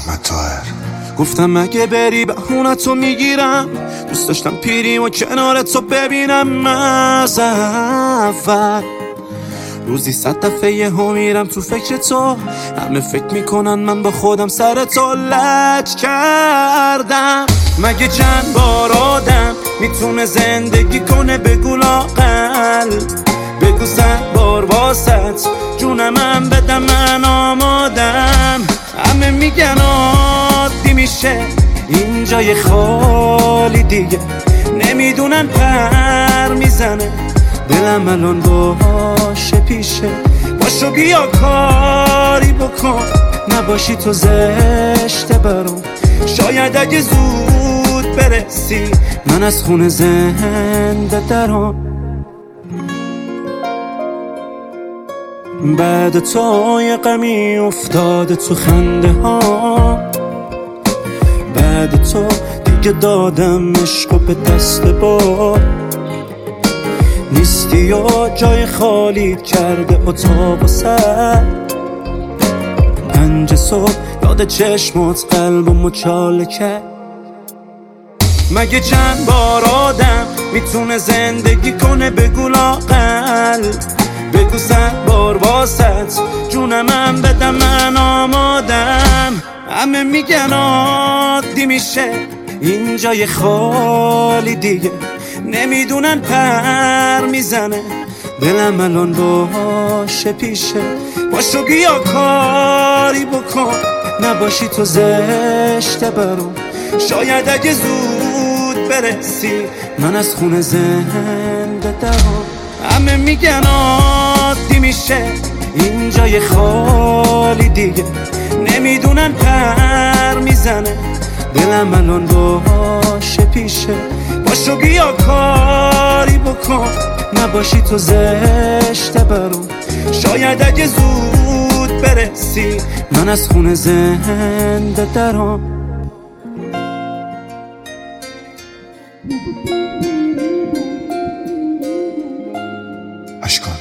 احمد طاهر. گفتم مگه بری بهونتو میگیرم، دوست داشتم پیریم و کنارتو ببینم. از اول روزی 100 دفعه یهو میرم تو فکر تو، همه فکر میکنن من با خودم سر تو لج کردم. مگه چند بار آدم میتونه زندگی کنه بگو لااقل، بگو 100 بار واسط جونم بدم من آمادم. همه میگن عادی میشه این جای خالی دیگه، نمیدونن پر میزنه دلم الان باشه پیشه. باشو بیا کاری بکن، نباشی تو زشته برام. شاید اگه زود برسی من از خونه زنده درام. بعد تو یه غمی افتاده تو خنده ها، بعد تو دیگه دادم عشقو به دست با نیستی و جای خالی کرده اتاق و سر. 5 صبح داده چشمات قلب و مچاله کرد. مگه چند بار آدم میتونه زندگی کنه بگو لااقل، بگو 100 بار واسط جونم بدم من آمادم. همه میگن عادی میشه این جای خالی دیگه، نمیدونن پر میزنه دلم الان باشه پیشه. باشو بیا کاری بکن، نباشی تو زشته برام. شاید اگه زود برسی من از خونه زنده درام. همه میگن عادی میشه این جای خالی دیگه، نمیدونن پر میزنه دلم الان باشه پیشه. باشو بیا کاری بکن، نباشی تو زشته برام. شاید اگه زود برسی من از خونه زنده درام. اشکان